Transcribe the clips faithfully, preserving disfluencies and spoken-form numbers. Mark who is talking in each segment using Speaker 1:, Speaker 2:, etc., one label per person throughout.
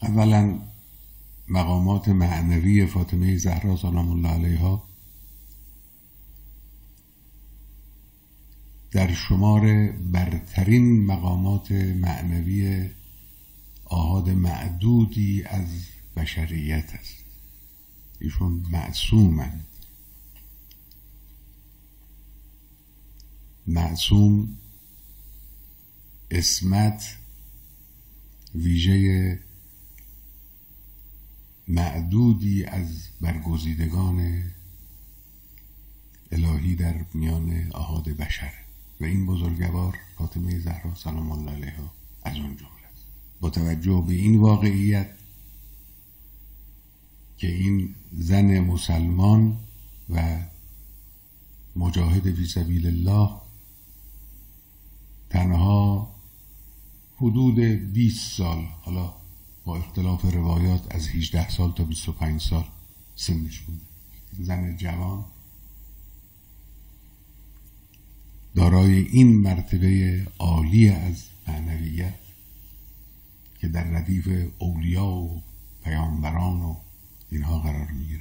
Speaker 1: اولا مقامات معنوی فاطمه زهرا سلام الله علیها در شمار برترین مقامات معنوی آحاد معدودی از بشریت است. ایشون معصومند. معصوم عصمت ویژه معدودی از برگزیدگان الهی در میان آحاد بشر و این بزرگوار فاطمه زهرا سلام الله علیها از اون جمله است. با توجه به این واقعیت که این زن مسلمان و مجاهد فی سبیل الله تنها حدود بیست سال، حالا با اختلاف روایات از هجده سال تا بیست و پنج سال سنش بود، زن جوان دارای این مرتبه عالی از معنویت که در ردیف اولیا و پیامبران و اینها قرار میگیره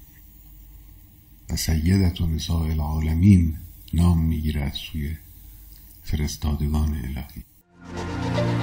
Speaker 1: و سیدت و نساء العالمین نام میگیره از سوی فرستادگان الهی.